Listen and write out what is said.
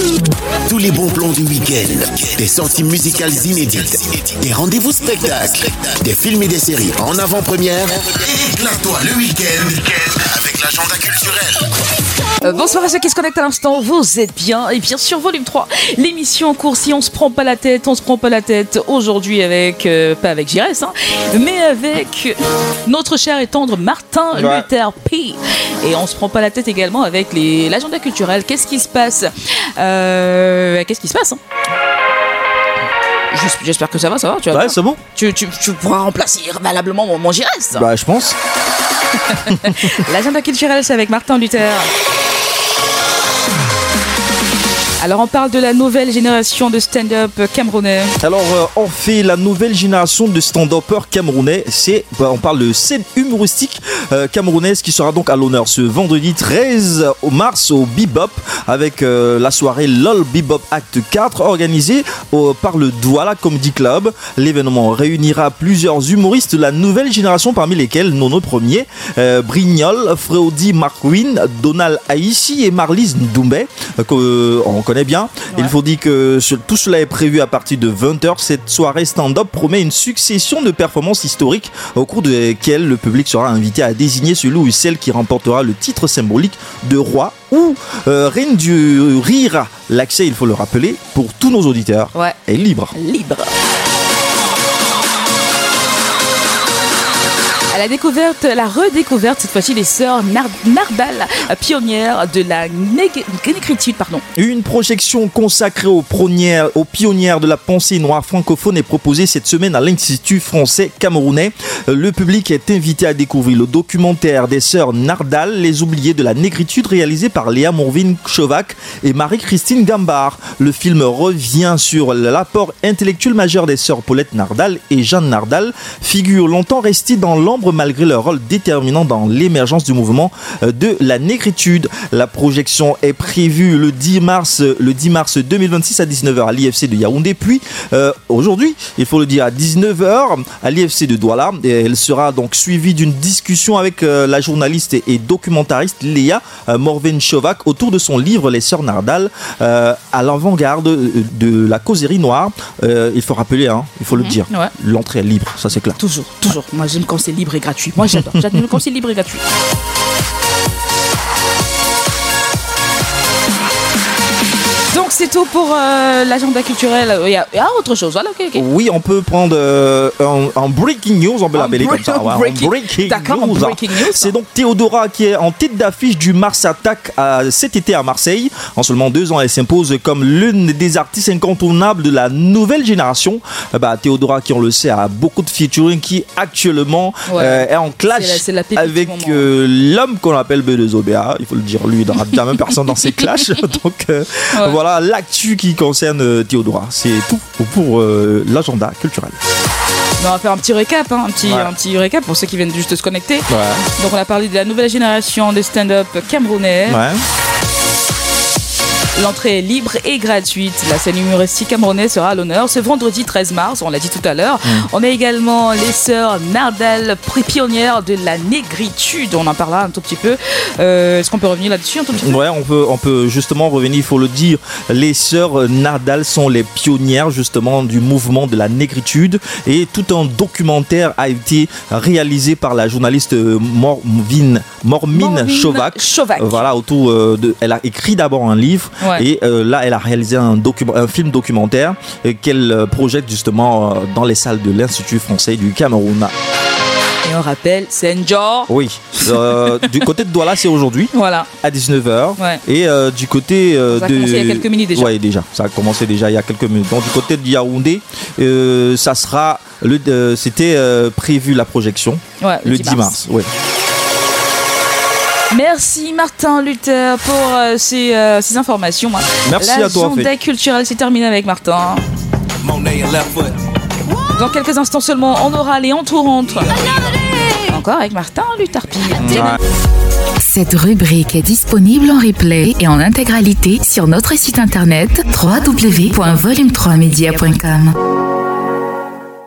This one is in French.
Tous les bons plans du week-end, des sorties musicales inédites, des rendez-vous spectacles, des films et des séries en avant-première. Éclate-toi le week-end avec l'agenda culturel. Bonsoir à ceux qui se connectent à l'instant, vous êtes bien, et bien sûr volume 3, l'émission en cours si on se prend pas la tête, aujourd'hui avec, pas avec Giresse, hein, mais avec notre cher et tendre Martin Luther P. Et on se prend pas la tête également avec l'agenda culturel. Qu'est-ce qui se passe hein? J'espère que ça va, tu vois. Ouais, c'est bon. Tu pourras remplacer valablement mon Giresse. Bah, je pense. L'agenda culturel, c'est avec Martin Luther. Alors on parle de la nouvelle génération de stand-up camerounais. Alors on fait la nouvelle génération de stand-uppers camerounais. On parle de scène humoristique camerounaise qui sera donc à l'honneur ce vendredi 13 mars au Bebop avec la soirée LOL Bebop Act 4 organisée par le Douala Comedy Club. L'événement réunira plusieurs humoristes de la nouvelle génération parmi lesquels Nono Premier, Brignol, Freudi Marquin, Donald Aïssi et Marlise Ndoumbé on connaît bien. Ouais. Il faut dire que tout cela est prévu à partir de 20h. Cette soirée stand-up promet une succession de performances historiques au cours desquelles le public sera invité à désigner celui ou celle qui remportera le titre symbolique de roi ou reine du rire. L'accès, il faut le rappeler, pour tous nos auditeurs est libre. À la redécouverte cette fois-ci des sœurs Nardal, pionnières de la négritude. Une projection consacrée aux pionnières de la pensée noire francophone est proposée cette semaine à l'Institut français camerounais. Le public est invité à découvrir le documentaire des sœurs Nardal, les oubliées de la négritude, réalisé par Léa Morvin-Chovac et Marie-Christine Gambard. Le film revient sur l'apport intellectuel majeur des sœurs Paulette Nardal et Jeanne Nardal, figures longtemps restées dans l'ombre malgré leur rôle déterminant dans l'émergence du mouvement de la négritude. La projection est prévue le 10 mars 2026 à 19h à l'IFC de Yaoundé, puis aujourd'hui, il faut le dire, à 19h à l'IFC de Douala. Et elle sera donc suivie d'une discussion avec la journaliste et documentariste Léa Morvin-Chovac autour de son livre Les Sœurs Nardal, à l'avant-garde de la causerie noire. Il faut rappeler, il faut le dire, l'entrée est libre, ça c'est clair. Toujours. Moi j'aime quand c'est libre et gratuit. Moi j'adore quand c'est libre et gratuit. Donc c'est tout pour l'agenda culturel. Il y a autre chose. Voilà, okay. Oui, on peut prendre un breaking news, on peut l'appeler comme ça. Breaking news. C'est donc Théodora qui est en tête d'affiche du Mars Attack cet été à Marseille. En seulement 2 ans, elle s'impose comme l'une des artistes incontournables de la nouvelle génération. Théodora, qui on le sait, a beaucoup de featuring, qui actuellement est en clash avec l'homme qu'on appelle B2OBA. Il faut le dire, lui, il n'aura jamais personne dans ses clashs. Donc voilà l'actu qui concerne Théodora. C'est tout pour l'agenda culturel. On va faire un petit récap, un petit récap pour ceux qui viennent juste de se connecter. Donc on a parlé de la nouvelle génération de stand-up camerounais. L'entrée est libre et gratuite. La scène humoristique camerounaise sera à l'honneur ce vendredi 13 mars, on l'a dit tout à l'heure. On a également les sœurs Nardal, pionnières de la négritude. On en parlera un tout petit peu. Est-ce qu'on peut revenir là-dessus un tout petit peu ? Ouais, on peut justement revenir, il faut le dire. Les sœurs Nardal sont les pionnières justement du mouvement de la négritude, et tout un documentaire a été réalisé par la journaliste Morvin Chovac. Voilà, elle a écrit d'abord un livre. Et là, elle a réalisé un film documentaire qu'elle projette justement dans les salles de l'Institut français du Cameroun. Et on rappelle, c'est Njor. Oui. Du côté de Douala, c'est aujourd'hui. À 19h. Et du côté ça a commencé il y a quelques minutes déjà. Oui, déjà. Ça a commencé déjà il y a quelques minutes. Donc, du côté de Yaoundé, ça sera. C'était prévu la projection le 10 mars. Merci Martin Luther pour ces informations. Merci à toi. L'agenda culturel, c'est terminé avec Martin. Dans quelques instants seulement, on aura les entours-rentres. Encore avec Martin Luther P. Cette rubrique est disponible en replay et en intégralité sur notre site internet www.volume3media.com.